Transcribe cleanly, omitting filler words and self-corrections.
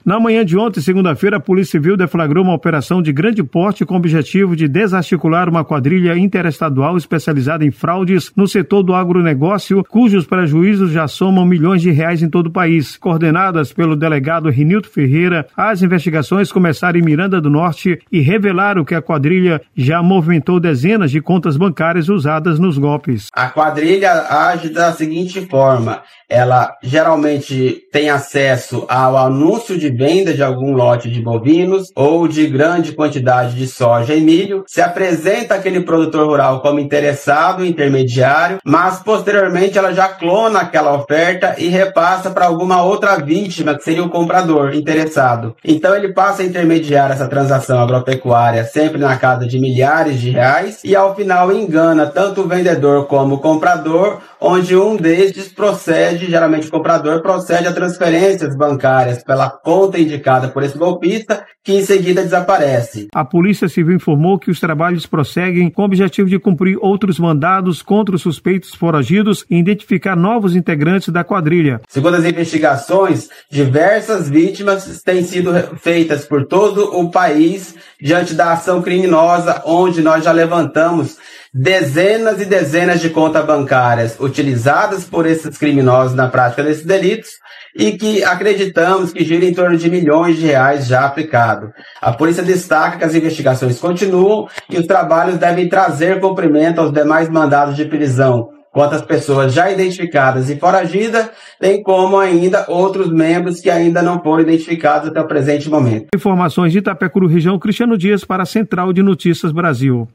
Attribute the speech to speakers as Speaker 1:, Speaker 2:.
Speaker 1: Na manhã de ontem, segunda-feira, a Polícia Civil deflagrou uma operação de grande porte com o objetivo de desarticular uma quadrilha interestadual especializada em fraudes no setor do agronegócio, cujos prejuízos já somam milhões de reais em todo o país. Coordenadas pelo delegado Rinildo Ferreira, as investigações começaram em Miranda do Norte e revelaram que a quadrilha já movimentou dezenas de contas bancárias usadas nos golpes.
Speaker 2: A quadrilha age da seguinte forma: ela geralmente tem acesso ao anúncio de venda de algum lote de bovinos ou de grande quantidade de soja e milho, se apresenta aquele produtor rural como interessado, intermediário, mas posteriormente ela já clona aquela oferta e repassa para alguma outra vítima, que seria o comprador interessado. Então ele passa a intermediar essa transação agropecuária sempre na casa de milhares de reais e ao final engana tanto o vendedor como o comprador, onde um destes procede, geralmente o comprador, procede a transferências bancárias pela conta indicada por esse golpista, que em seguida desaparece.
Speaker 1: A Polícia Civil informou que os trabalhos prosseguem com o objetivo de cumprir outros mandados contra os suspeitos foragidos e identificar novos integrantes da quadrilha.
Speaker 2: Segundo as investigações, diversas vítimas têm sido feitas por todo o país diante da ação criminosa, onde nós já levantamos dezenas e dezenas de contas bancárias utilizadas por esses criminosos na prática desses delitos e que acreditamos que gira em torno de milhões de reais já aplicado. A polícia destaca que as investigações continuam e os trabalhos devem trazer cumprimento aos demais mandados de prisão quanto às pessoas já identificadas e foragidas, bem como ainda outros membros que ainda não foram identificados até o presente momento.
Speaker 1: Informações de Itapecuru, região, Cristiano Dias para a Central de Notícias Brasil.